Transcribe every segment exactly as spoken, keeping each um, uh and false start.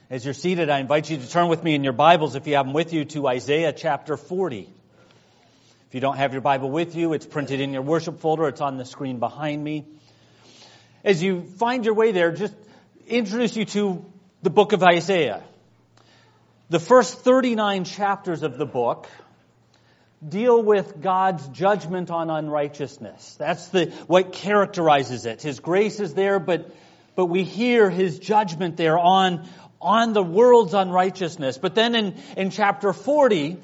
As you're seated, I invite you to turn with me in your Bibles, if you have them with you, to Isaiah chapter forty. If you don't have your Bible with you, it's printed in your worship folder. It's on the screen behind me. As you find your way there, just introduce you to the book of Isaiah. The first thirty-nine chapters of the book deal with God's judgment on unrighteousness. That's the what characterizes it. His grace is there, but but we hear His judgment there on on the world's unrighteousness. But then in, in chapter forty,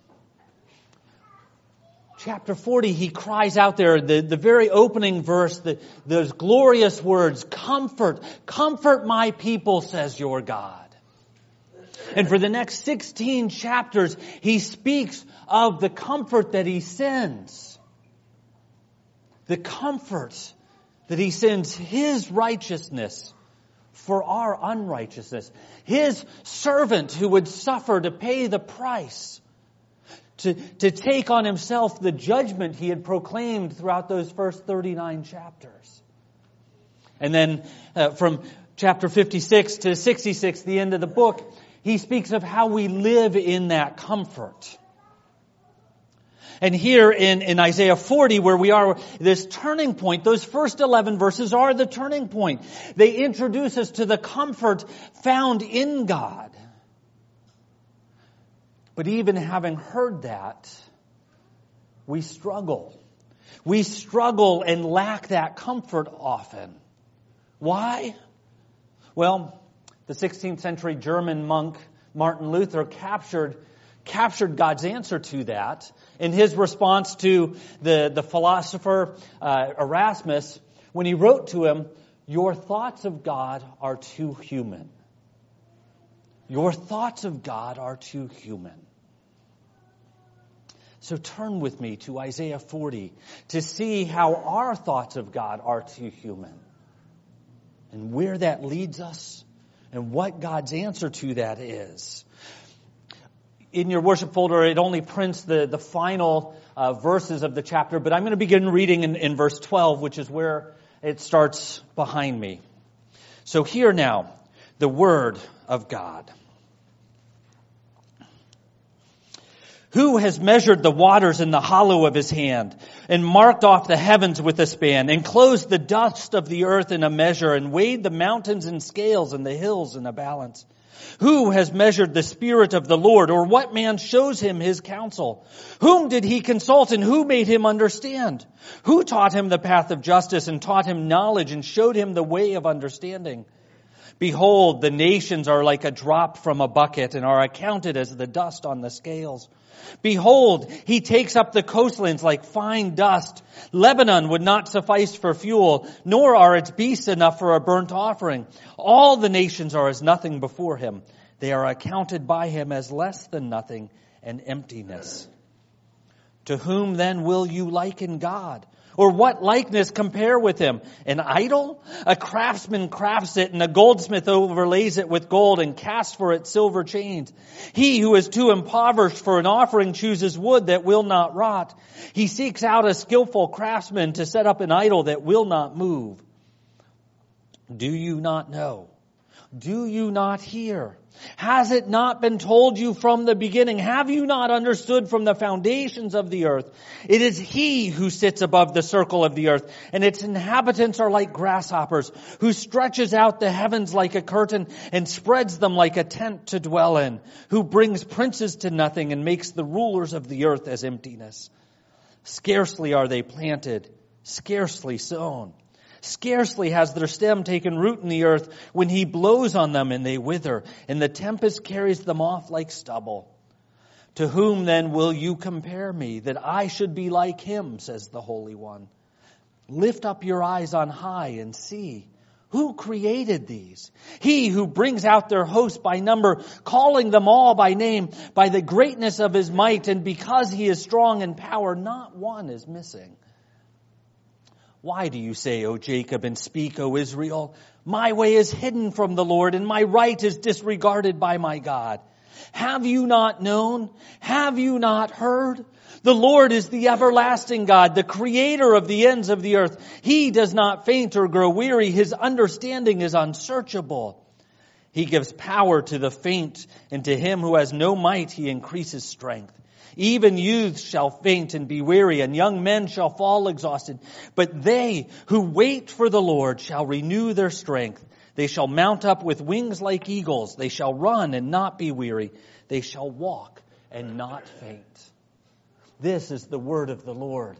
chapter forty, He cries out there, the, the very opening verse, the, those glorious words, "Comfort, comfort my people, says your God." And for the next sixteen chapters, He speaks of the comfort that He sends. The comfort that He sends, His righteousness for our unrighteousness. His servant who would suffer to pay the price, to, to take on Himself the judgment He had proclaimed throughout those first thirty-nine chapters. And then uh, from chapter fifty-six to sixty-six, the end of the book, He speaks of how we live in that comfort. And here in, in Isaiah forty, where we are, this turning point, those first eleven verses are the turning point. They introduce us to the comfort found in God. But even having heard that, we struggle. We struggle and lack that comfort often. Why? Well, the sixteenth century German monk Martin Luther captured captured God's answer to that in his response to the, the philosopher uh, Erasmus when he wrote to him, "Your thoughts of God are too human. Your thoughts of God are too human." So turn with me to Isaiah forty to see how our thoughts of God are too human and where that leads us and what God's answer to that is. In your worship folder, it only prints the, the final uh, verses of the chapter, but I'm going to begin reading in, in verse twelve, which is where it starts behind me. So hear now the word of God. "Who has measured the waters in the hollow of His hand, and marked off the heavens with a span, and closed the dust of the earth in a measure, and weighed the mountains in scales and the hills in a balance? Who has measured the Spirit of the Lord, or what man shows Him His counsel? Whom did He consult, and who made Him understand? Who taught Him the path of justice, and taught Him knowledge, and showed Him the way of understanding? Behold, the nations are like a drop from a bucket, and are accounted as the dust on the scales. Behold, He takes up the coastlands like fine dust. Lebanon would not suffice for fuel, nor are its beasts enough for a burnt offering. All the nations are as nothing before Him. They are accounted by Him as less than nothing and emptiness. To whom then will you liken God? Or what likeness compare with Him? An idol? A craftsman crafts it, and a goldsmith overlays it with gold and casts for it silver chains. He who is too impoverished for an offering chooses wood that will not rot. He seeks out a skillful craftsman to set up an idol that will not move. Do you not know? Do you not hear? Has it not been told you from the beginning? Have you not understood from the foundations of the earth? It is He who sits above the circle of the earth, and its inhabitants are like grasshoppers, who stretches out the heavens like a curtain and spreads them like a tent to dwell in, who brings princes to nothing and makes the rulers of the earth as emptiness. Scarcely are they planted, scarcely sown. Scarcely has their stem taken root in the earth when He blows on them and they wither, and the tempest carries them off like stubble. To whom then will you compare me, that I should be like Him, says the Holy One? Lift up your eyes on high and see. Who created these? He who brings out their host by number, calling them all by name, by the greatness of His might, and because He is strong in power, not one is missing. Why do you say, O Jacob, and speak, O Israel? My way is hidden from the Lord, and my right is disregarded by my God. Have you not known? Have you not heard? The Lord is the everlasting God, the creator of the ends of the earth. He does not faint or grow weary. His understanding is unsearchable. He gives power to the faint, and to him who has no might he increases strength. Even youths shall faint and be weary, and young men shall fall exhausted. But they who wait for the Lord shall renew their strength. They shall mount up with wings like eagles. They shall run and not be weary. They shall walk and not faint. This is the word of the Lord.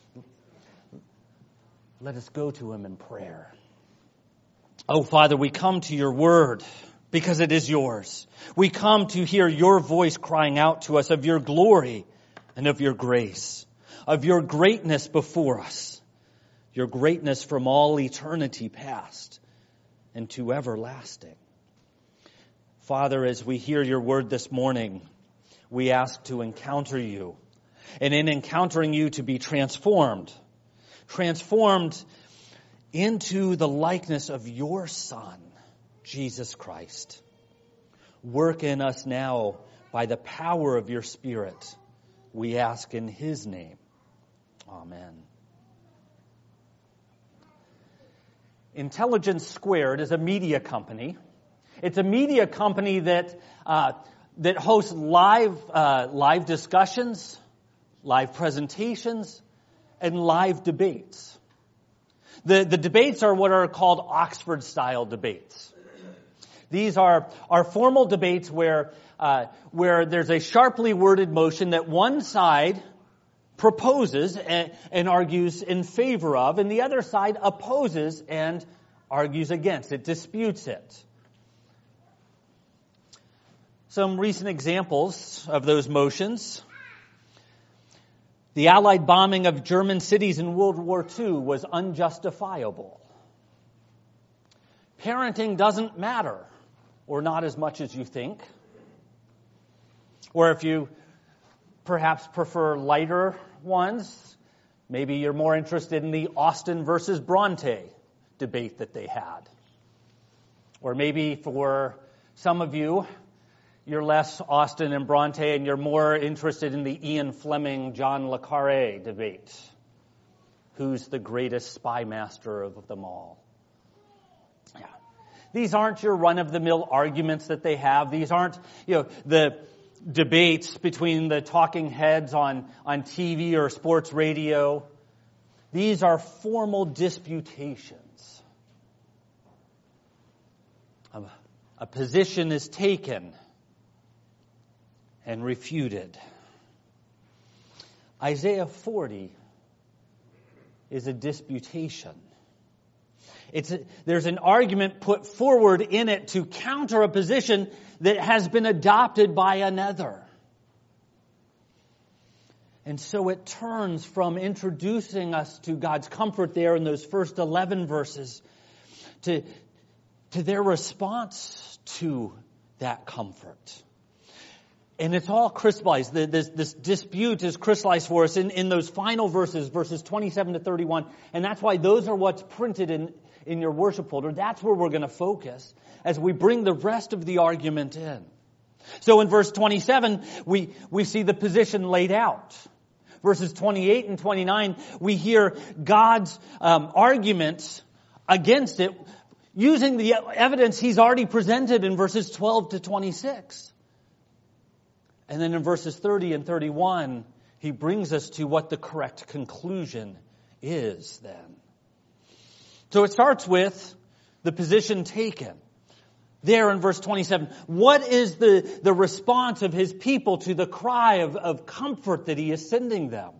Let us go to him in prayer. Oh, Father, we come to your word because it is yours. We come to hear your voice crying out to us of your glory and of your grace, of your greatness before us, your greatness from all eternity past and to everlasting. Father, as we hear your word this morning, we ask to encounter you, and in encountering you to be transformed, transformed into the likeness of your Son, Jesus Christ. Work in us now by the power of your Spirit. We ask in his name. Amen. Intelligence Squared is a media company. It's a media company that uh, that hosts live uh, live discussions, live presentations, and live debates. The, the debates are what are called Oxford-style debates. These are, are formal debates where, uh, where there's a sharply worded motion that one side proposes and, and argues in favor of, and the other side opposes and argues against. It disputes it. Some recent examples of those motions. The Allied bombing of German cities in World War Two was unjustifiable. Parenting doesn't matter, or not as much as you think. Or if you perhaps prefer lighter ones, maybe you're more interested in the Austen versus Bronte debate that they had. Or maybe for some of you, you're less Austen and Bronte, and you're more interested in the Ian Fleming, John le Carré debate. Who's the greatest spy master of them all? Yeah. These aren't your run-of-the-mill arguments that they have. These aren't, you know, the debates between the talking heads on, on T V or sports radio. These are formal disputations. A, a position is taken and refuted. Isaiah forty is a disputation. It's a, there's an argument put forward in it to counter a position that has been adopted by another. And so it turns from introducing us to God's comfort there in those first eleven verses to, to their response to that comfort. And it's all crystallized. This, this dispute is crystallized for us in, in those final verses, verses twenty-seven to thirty-one. And that's why those are what's printed in, in your worship folder. That's where we're going to focus as we bring the rest of the argument in. So in verse twenty-seven, we, we see the position laid out. Verses twenty-eight and twenty-nine, we hear God's um, arguments against it using the evidence he's already presented in verses twelve to twenty-six. And then in verses thirty and thirty-one, he brings us to what the correct conclusion is then. So it starts with the position taken. There in verse twenty-seven, what is the, the response of his people to the cry of, of comfort that he is sending them?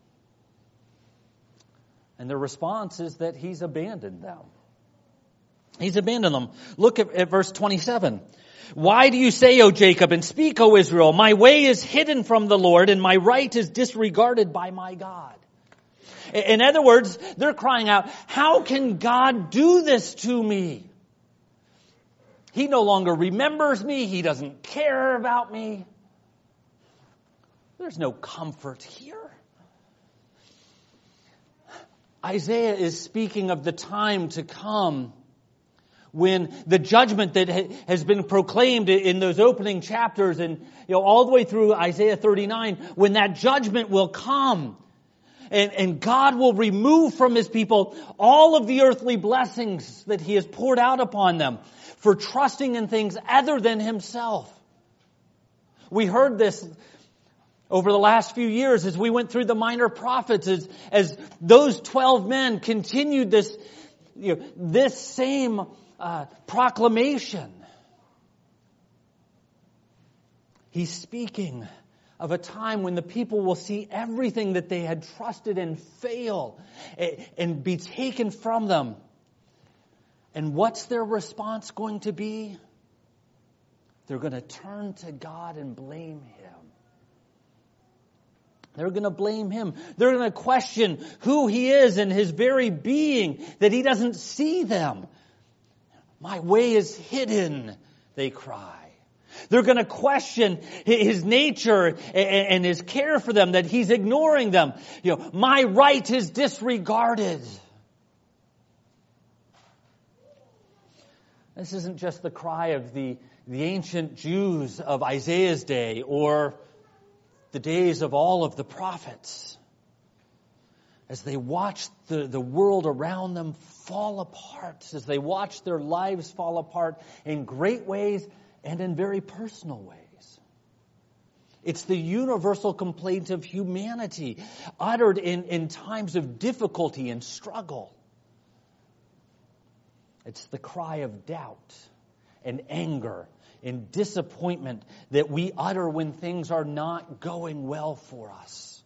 And the response is that he's abandoned them. He's abandoned them. Look at, at verse twenty-seven. Why do you say, O Jacob, and speak, O Israel, my way is hidden from the Lord, and my right is disregarded by my God? In other words, they're crying out, how can God do this to me? He no longer remembers me. He doesn't care about me. There's no comfort here. Isaiah is speaking of the time to come when the judgment that has been proclaimed in those opening chapters and, you know, all the way through Isaiah thirty-nine, when that judgment will come and, and God will remove from his people all of the earthly blessings that he has poured out upon them. for trusting in things other than himself. We heard this over the last few years as we went through the minor prophets, as, as those twelve men continued this, you know, this same uh, proclamation. He's speaking of a time when the people will see everything that they had trusted in fail and be taken from them. And what's their response going to be? They're going to turn to God and blame Him. They're going to blame Him. They're going to question who He is and His very being, that He doesn't see them. My way is hidden, they cry. They're going to question His nature and His care for them, that He's ignoring them. You know, my right is disregarded. This isn't just the cry of the, the ancient Jews of Isaiah's day or the days of all of the prophets. As they watch the, the world around them fall apart, as they watch their lives fall apart in great ways and in very personal ways. It's the universal complaint of humanity, uttered in, in times of difficulty and struggle. It's the cry of doubt and anger and disappointment that we utter when things are not going well for us.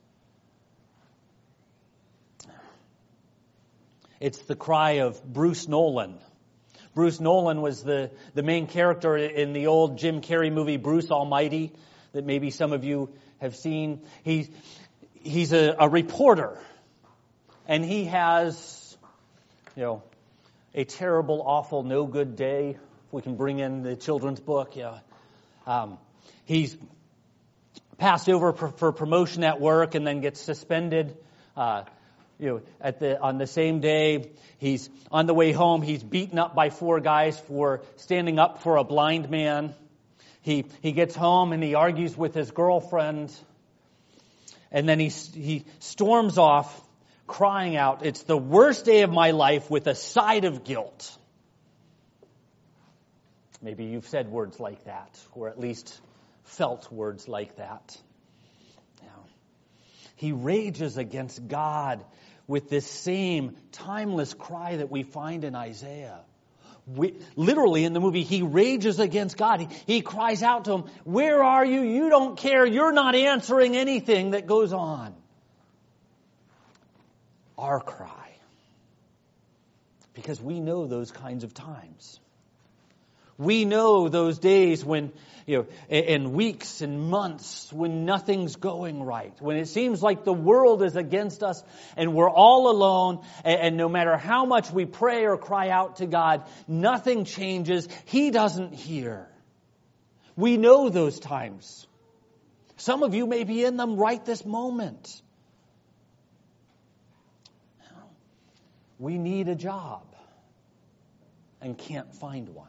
It's the cry of Bruce Nolan. Bruce Nolan was the, the main character in the old Jim Carrey movie, Bruce Almighty, that maybe some of you have seen. He, he's a, a reporter, and he has, you know, a terrible, awful, no good day. If we can bring in the children's book, yeah. Um, he's passed over for, for promotion at work and then gets suspended. Uh, You know, at the on the same day, he's on the way home. He's beaten up by four guys for standing up for a blind man. He he gets home and he argues with his girlfriend, and then he he storms off, crying out, "It's the worst day of my life," with a side of guilt. Maybe you've said words like that, or at least felt words like that. Yeah. He rages against God with this same timeless cry that we find in Isaiah. We, literally in the movie, he rages against God. He, he cries out to Him, "Where are you? You don't care. You're not answering anything that goes on." Our cry. Because we know those kinds of times. We know those days when, you know, and weeks and months when nothing's going right. When it seems like the world is against us and we're all alone, and no matter how much we pray or cry out to God, nothing changes. He doesn't hear. We know those times. Some of you may be in them right this moment. We need a job and can't find one.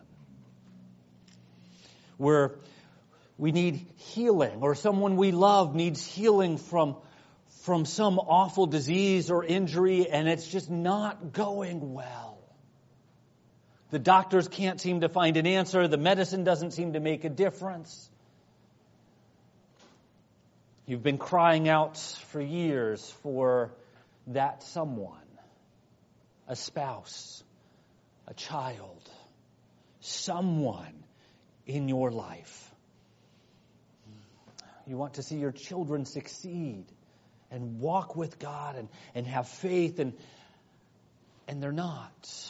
Where we need healing, or someone we love needs healing from, from some awful disease or injury, and it's just not going well. The doctors can't seem to find an answer. The medicine doesn't seem to make a difference. You've been crying out for years for that someone, a spouse, a child, someone in your life. You want to see your children succeed and walk with God and, and have faith, and and they're not.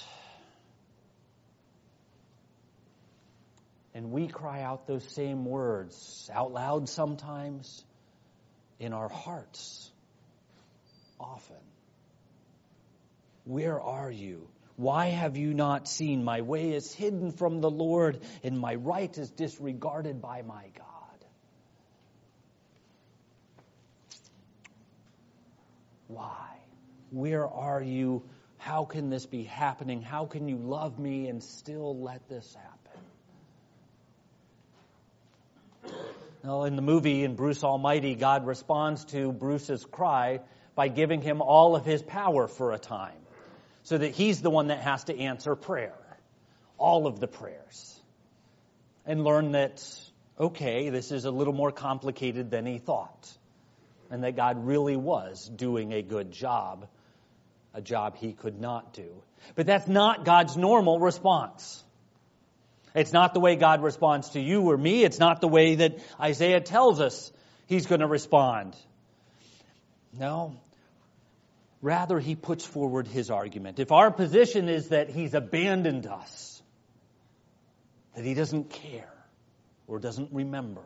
And we cry out those same words out loud sometimes, in our hearts often. Where are you? Why have you not seen? My way is hidden from the Lord, and my right is disregarded by my God. Why? Where are you? How can this be happening? How can you love me and still let this happen? Now, in the movie, in Bruce Almighty, God responds to Bruce's cry by giving him all of His power for a time, so that He's the one that has to answer prayer. all of the prayers and learn that, okay, this is a little more complicated than he thought, and that God really was doing a good job, a job he could not do. But that's not God's normal response. It's not the way God responds to you or me. It's not the way that Isaiah tells us he's going to respond. No. Rather, he puts forward his argument. If our position is that he's abandoned us, that he doesn't care or doesn't remember,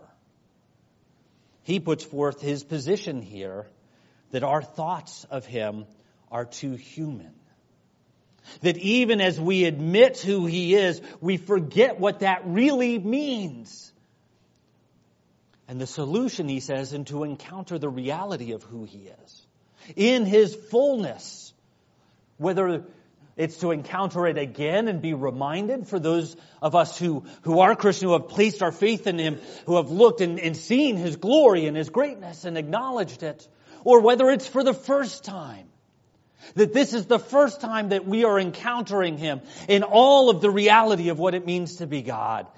he puts forth his position here that our thoughts of him are too human. That even as we admit who he is, we forget what that really means. And the solution, he says, is to encounter the reality of who he is in his fullness. Whether it's to encounter it again and be reminded for those of us who, who are Christian, who have placed our faith in him, who have looked and, and seen his glory and his greatness and acknowledged it. Or whether it's for the first time. That this is the first time that we are encountering him in all of the reality of what it means to be God.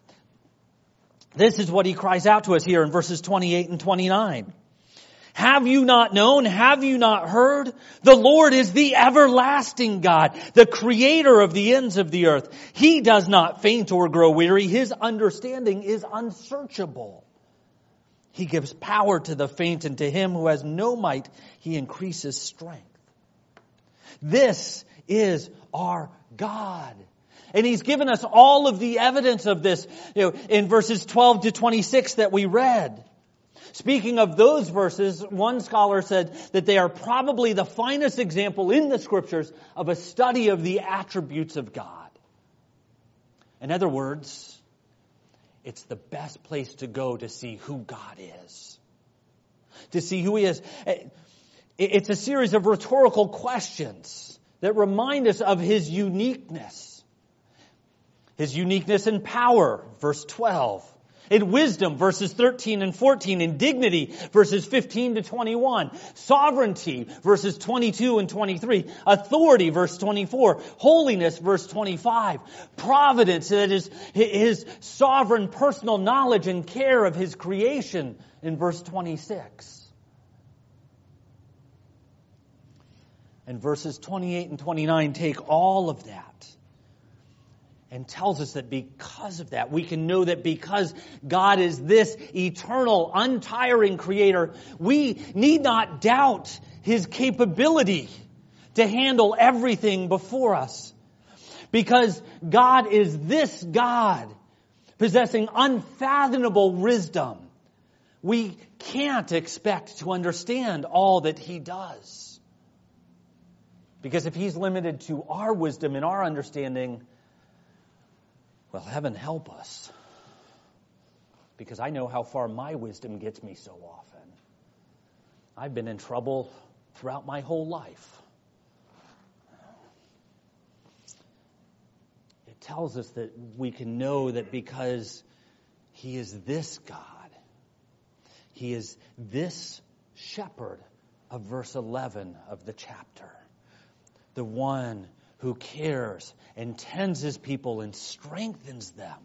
This is what he cries out to us here in verses twenty-eight and twenty-nine. Have you not known? Have you not heard? The Lord is the everlasting God, the creator of the ends of the earth. He does not faint or grow weary. His understanding is unsearchable. He gives power to the faint, and to him who has no might, he increases strength. This is our God. And he's given us all of the evidence of this, you know, in verses twelve to twenty-six that we read. Speaking of those verses, one scholar said that they are probably the finest example in the Scriptures of a study of the attributes of God. In other words, it's the best place to go to see who God is. To see who he is. It's a series of rhetorical questions that remind us of his uniqueness. His uniqueness in power, verse twelve. In wisdom, verses thirteen and fourteen. In dignity, verses fifteen to twenty-one. Sovereignty, verses twenty-two and twenty-three. Authority, verse twenty-four. Holiness, verse twenty-five. Providence, that is his sovereign personal knowledge and care of his creation, in verse twenty-six. And verses twenty-eight and twenty-nine take all of that and tells us that because of that, we can know that because God is this eternal, untiring creator, we need not doubt his capability to handle everything before us. Because God is this God, possessing unfathomable wisdom, we can't expect to understand all that he does. Because if he's limited to our wisdom and our understanding, well, heaven help us. Because I know how far my wisdom gets me so often. I've been in trouble throughout my whole life. It tells us that we can know that because he is this God, he is this shepherd of verse eleven of the chapter. The one who cares and tends his people and strengthens them.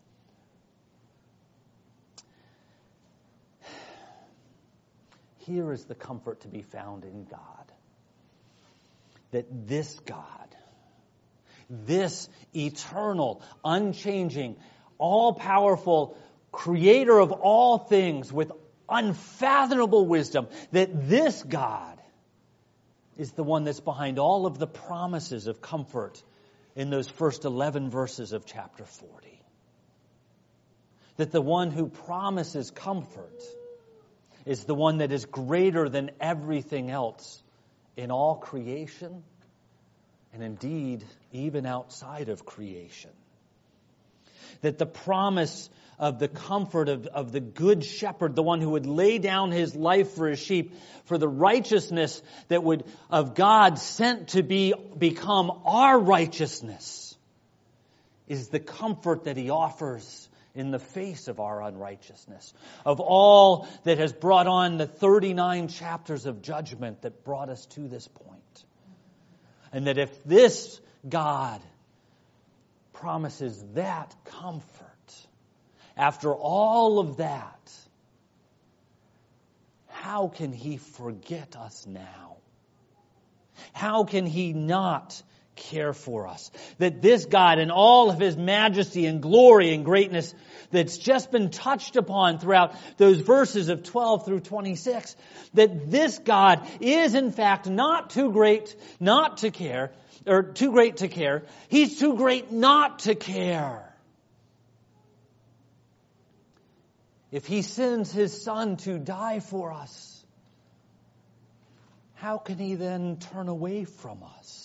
Here is the comfort to be found in God. That this God, this eternal, unchanging, all-powerful creator of all things with unfathomable wisdom, that this God is the one that's behind all of the promises of comfort in those first eleven verses of chapter forty. That the one who promises comfort is the one that is greater than everything else in all creation, and indeed even outside of creation. That the promise of the comfort of, of the good shepherd, the one who would lay down his life for his sheep, for the righteousness that would of God sent to be become our righteousness, is the comfort that he offers in the face of our unrighteousness, of all that has brought on the thirty-nine chapters of judgment that brought us to this point. And that if this God promises that comfort. After all of that, how can He forget us now? How can He not care for us? That this God in all of His majesty and glory and greatness that's just been touched upon throughout those verses of twelve through twenty-six, that this God is in fact not too great not to care, or too great to care. He's too great not to care. If He sends His Son to die for us, how can He then turn away from us?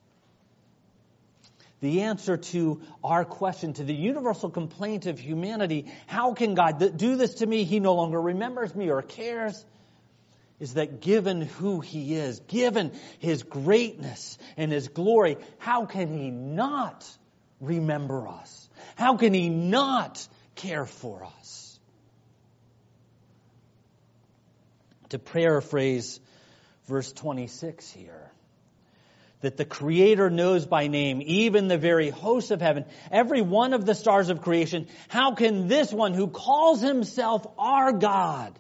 The answer to our question, to the universal complaint of humanity, how can God do this to me? He no longer remembers me or cares, is that given who He is, given His greatness and His glory, how can He not remember us? How can He not care for us? To paraphrase verse twenty-six here, that the Creator knows by name, even the very hosts of heaven, every one of the stars of creation. How can this one who calls Himself our God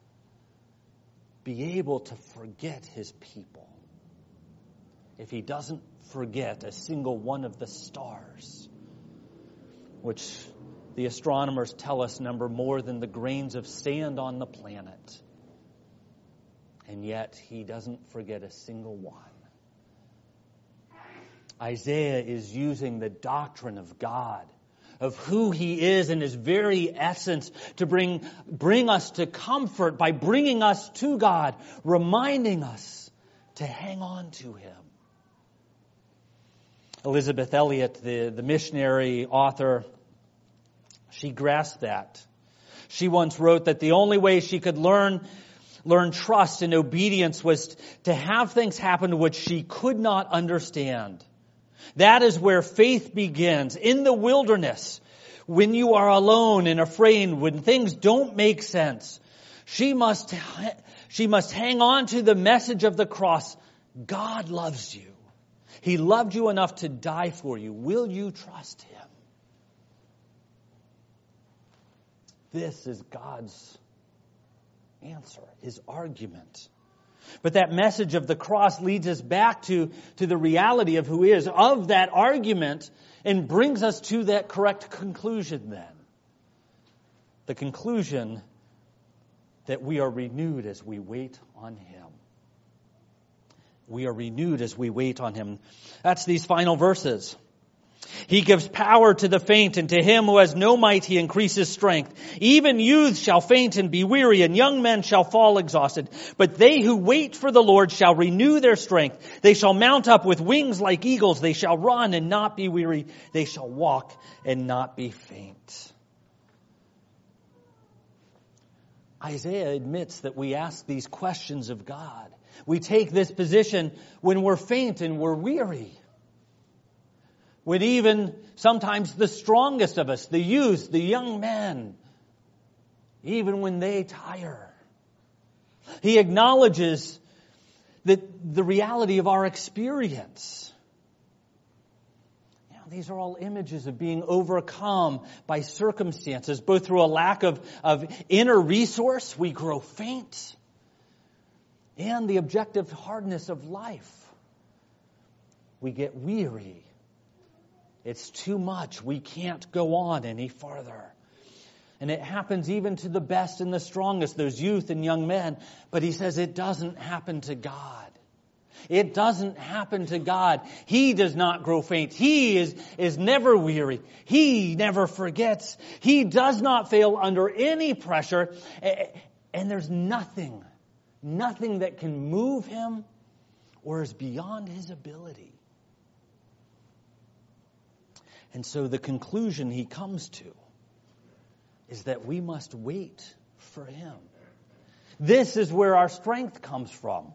be able to forget His people? If He doesn't forget a single one of the stars, which the astronomers tell us number more than the grains of sand on the planet. And yet He doesn't forget a single one. Isaiah is using the doctrine of God, of who He is in His very essence, to bring, bring us to comfort by bringing us to God, reminding us to hang on to Him. Elizabeth Elliot, the, the missionary author, she grasped that. She once wrote that the only way she could learn Learn trust and obedience was to have things happen which she could not understand. That is where faith begins. In the wilderness, when you are alone and afraid, when things don't make sense, she must, she must hang on to the message of the cross. God loves you. He loved you enough to die for you. Will you trust Him? This is God's answer, His argument. But that message of the cross leads us back to, to the reality of who He is, of that argument, and brings us to that correct conclusion then. The conclusion that we are renewed as we wait on Him. We are renewed as we wait on Him. That's these final verses. He gives power to the faint, and to him who has no might He increases strength. Even youths shall faint and be weary, and young men shall fall exhausted. But they who wait for the Lord shall renew their strength. They shall mount up with wings like eagles. They shall run and not be weary. They shall walk and not be faint. Isaiah admits that we ask these questions of God. We take this position when we're faint and we're weary. When even sometimes the strongest of us, the youth, the young men, even when they tire. He acknowledges that the reality of our experience. You know, these are all images of being overcome by circumstances, both through a lack of, of inner resource, we grow faint, and the objective hardness of life. We get weary. It's too much. We can't go on any farther. And it happens even to the best and the strongest, those youth and young men. But he says it doesn't happen to God. It doesn't happen to God. He does not grow faint. He is, is never weary. He never forgets. He does not fail under any pressure. And there's nothing, nothing that can move Him or is beyond His ability. And so the conclusion he comes to is that we must wait for Him. This is where our strength comes from.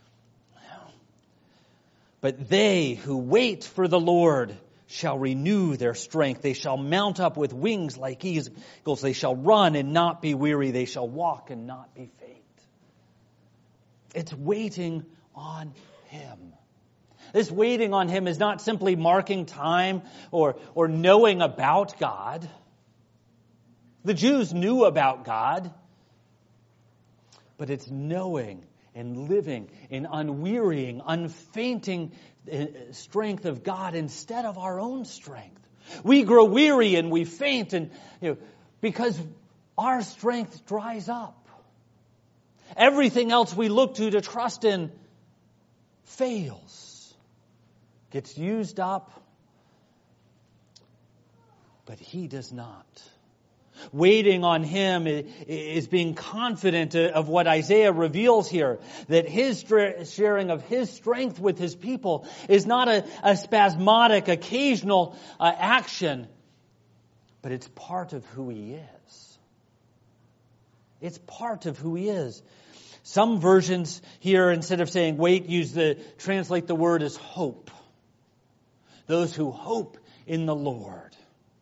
But they who wait for the Lord shall renew their strength. They shall mount up with wings like eagles. They shall run and not be weary. They shall walk and not be faint. It's waiting on Him. This waiting on Him is not simply marking time or, or knowing about God. The Jews knew about God, but it's knowing and living in unwearying, unfainting strength of God instead of our own strength. We grow weary and we faint, and you know, because our strength dries up. Everything else we look to to trust in fails, gets used up, but He does not. Waiting on Him is being confident of what Isaiah reveals here, that His sharing of His strength with His people is not a, a spasmodic, occasional uh, action, but it's part of who He is. It's part of who He is. Some versions here, instead of saying wait, use the, translate the word as hope. Those who hope in the Lord.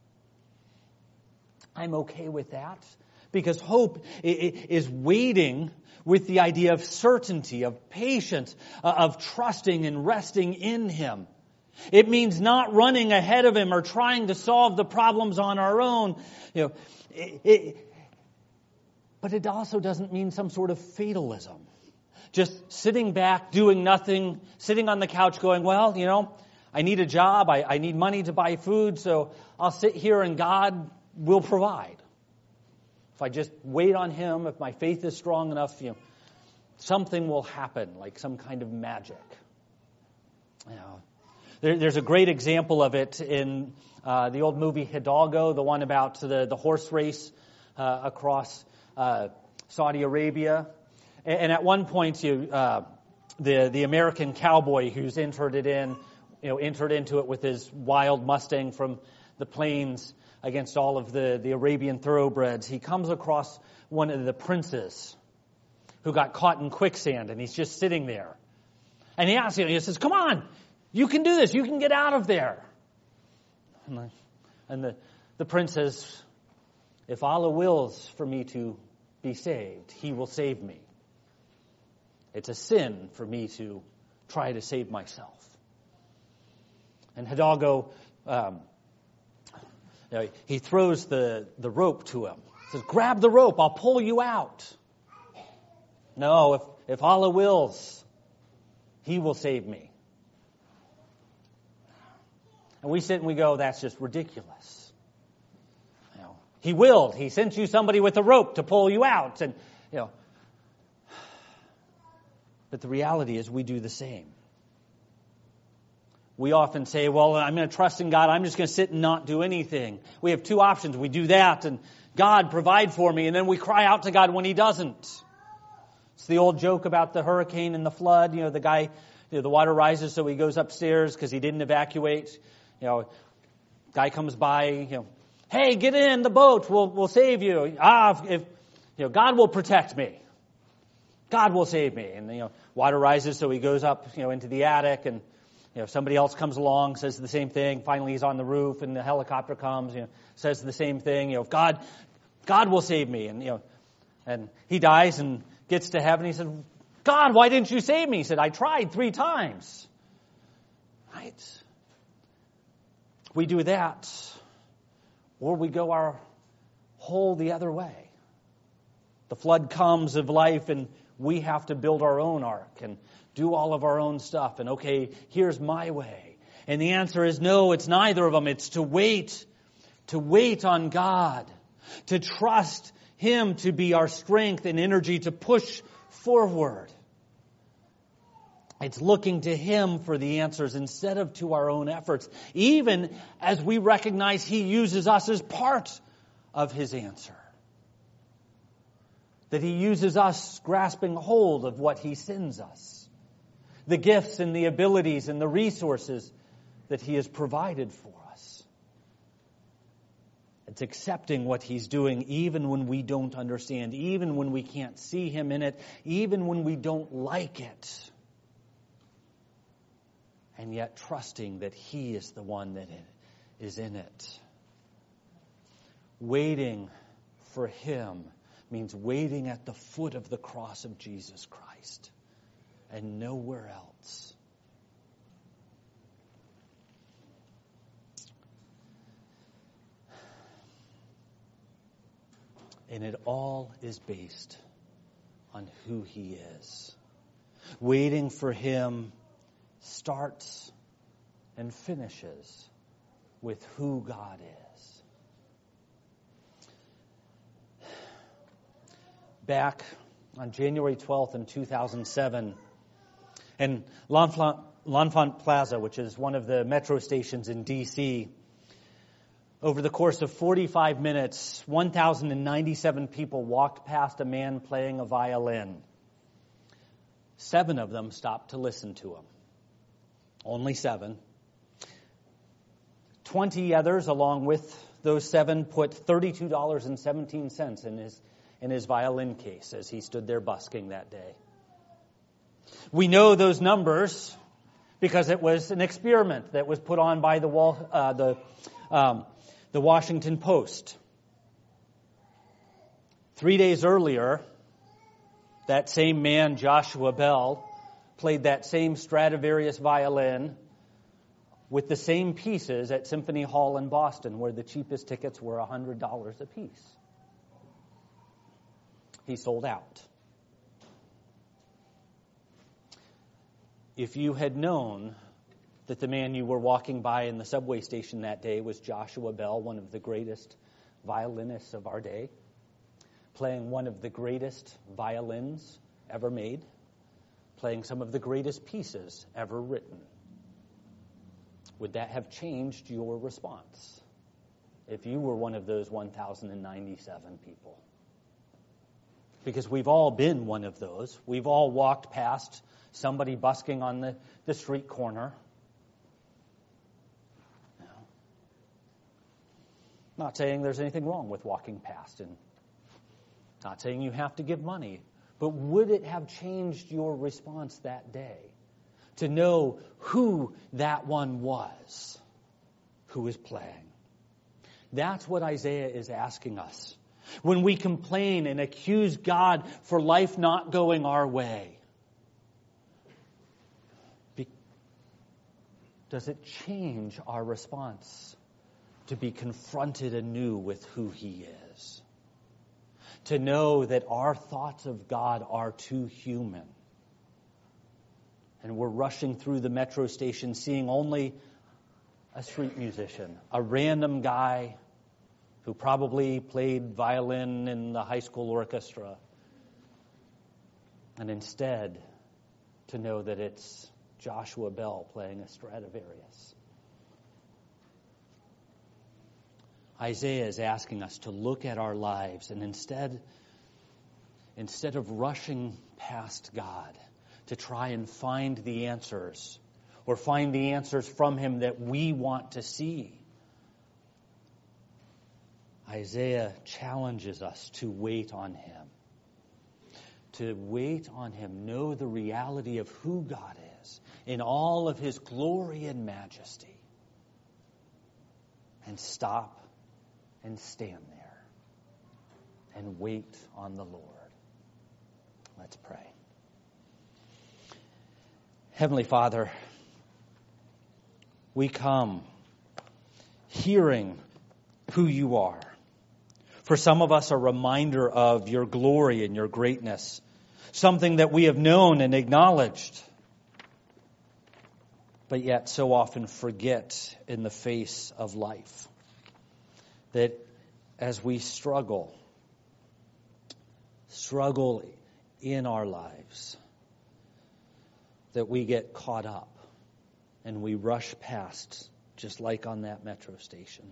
I'm okay with that, because hope is waiting with the idea of certainty, of patience, of trusting and resting in Him. It means not running ahead of Him or trying to solve the problems on our own. You know, it, it, but it also doesn't mean some sort of fatalism. Just sitting back, doing nothing, sitting on the couch going, well, you know, I need a job, I, I need money to buy food, so I'll sit here and God will provide. If I just wait on Him, if my faith is strong enough, you know, something will happen, like some kind of magic. You know, there, there's a great example of it in uh, the old movie Hidalgo, the one about the, the horse race uh, across uh, Saudi Arabia. And, and at one point, you uh, the the American cowboy who's entered it in, you know, entered into it with his wild Mustang from the plains against all of the, the Arabian thoroughbreds. He comes across one of the princes who got caught in quicksand, and he's just sitting there. And he asks him, he says, come on, you can do this, you can get out of there. And the, and the, the prince says, if Allah wills for me to be saved, He will save me. It's a sin for me to try to save myself. And Hidalgo, um, you know, he throws the, the rope to him. He says, grab the rope, I'll pull you out. No, if, if Allah wills, He will save me. And we sit and we go, that's just ridiculous. You know, He willed. He sent you somebody with a rope to pull you out. And, you know, but the reality is we do the same. We often say, well, I'm going to trust in God. I'm just going to sit and not do anything. We have two options. We do that and God provide for me. And then we cry out to God when He doesn't. It's the old joke about the hurricane and the flood. You know, the guy, you know, the water rises, so he goes upstairs because he didn't evacuate. You know, guy comes by, you know, hey, get in the boat. We'll, we'll save you. Ah, if, you know, God will protect me. God will save me. And, you know, water rises, so he goes up, you know, into the attic, and you know, somebody else comes along, says the same thing. Finally, he's on the roof, and the helicopter comes, you know, says the same thing. You know, God, God will save me. And, you know, and he dies and gets to heaven. He said, God, why didn't you save me? He said, I tried three times. Right? We do that, or we go our whole the other way. The flood comes of life, and we have to build our own ark and do all of our own stuff. And okay, here's my way. And the answer is no, it's neither of them. It's to wait, to wait on God, to trust Him to be our strength and energy to push forward. It's looking to Him for the answers instead of to our own efforts, even as we recognize He uses us as part of His answer. That He uses us grasping hold of what He sends us. The gifts and the abilities and the resources that He has provided for us. It's accepting what He's doing even when we don't understand, even when we can't see Him in it, even when we don't like it. And yet trusting that He is the one that is in it. Waiting for Him means waiting at the foot of the cross of Jesus Christ and nowhere else. And it all is based on who He is. Waiting for Him starts and finishes with who God is. Back on January twelfth in two thousand seven, in L'Enfant, L'Enfant Plaza, which is one of the metro stations in D C, over the course of forty-five minutes, one thousand ninety-seven people walked past a man playing a violin. Seven of them stopped to listen to him. Only seven. Twenty others, along with those seven, put thirty-two dollars and seventeen cents in his in his violin case as he stood there busking that day. We know those numbers because it was an experiment that was put on by the wall, uh, the um, the Washington Post. Three days earlier, that same man, Joshua Bell, played that same Stradivarius violin with the same pieces at Symphony Hall in Boston, where the cheapest tickets were one hundred dollars a piece. He sold out. If you had known that the man you were walking by in the subway station that day was Joshua Bell, one of the greatest violinists of our day, playing one of the greatest violins ever made, playing some of the greatest pieces ever written, would that have changed your response if you were one of those one thousand ninety-seven people? Because we've all been one of those. We've all walked past somebody busking on the, the street corner. You know, not saying there's anything wrong with walking past, and not saying you have to give money, but would it have changed your response that day to know who that one was who is playing? That's what Isaiah is asking us. When we complain and accuse God for life not going our way, be- does it change our response to be confronted anew with who He is? To know that our thoughts of God are too human. And we're rushing through the metro station seeing only a street musician, a random guy who probably played violin in the high school orchestra. And instead, to know that it's Joshua Bell playing a Stradivarius. Isaiah is asking us to look at our lives and instead, instead of rushing past God to try and find the answers or find the answers from Him that we want to see, Isaiah challenges us to wait on Him. To wait on Him, know the reality of who God is in all of His glory and majesty, and stop and stand there and wait on the Lord. Let's pray. Heavenly Father, we come hearing who You are. For some of us, a reminder of Your glory and Your greatness, something that we have known and acknowledged, but yet so often forget in the face of life. That as we struggle, struggle in our lives, that we get caught up and we rush past, just like on that metro station.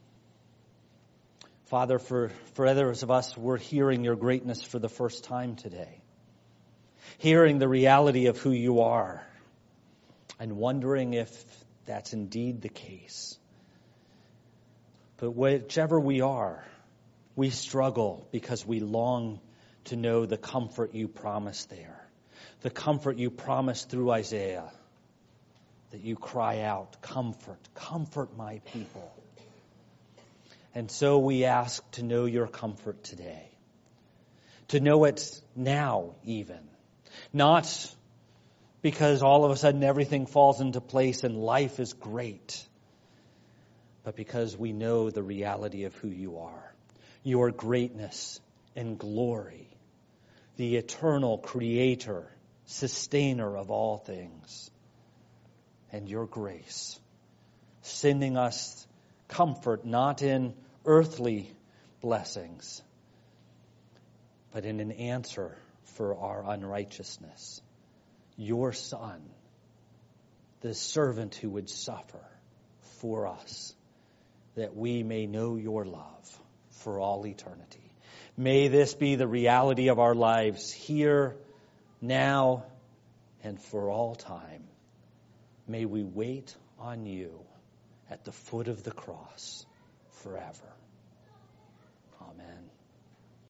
Father, for, for others of us, we're hearing Your greatness for the first time today. Hearing the reality of who You are and wondering if that's indeed the case. But whichever we are, we struggle because we long to know the comfort You promised there. The comfort You promised through Isaiah. That You cry out, comfort, comfort my people. And so we ask to know Your comfort today. To know it now even. Not because all of a sudden everything falls into place and life is great. But because we know the reality of who You are. Your greatness, and glory, the eternal creator, sustainer of all things, and your grace, sending us comfort not in earthly blessings, but in an answer for our unrighteousness. Your Son, the servant who would suffer for us, that we may know your love for all eternity. May this be the reality of our lives here, now, and for all time. May we wait on you at the foot of the cross forever.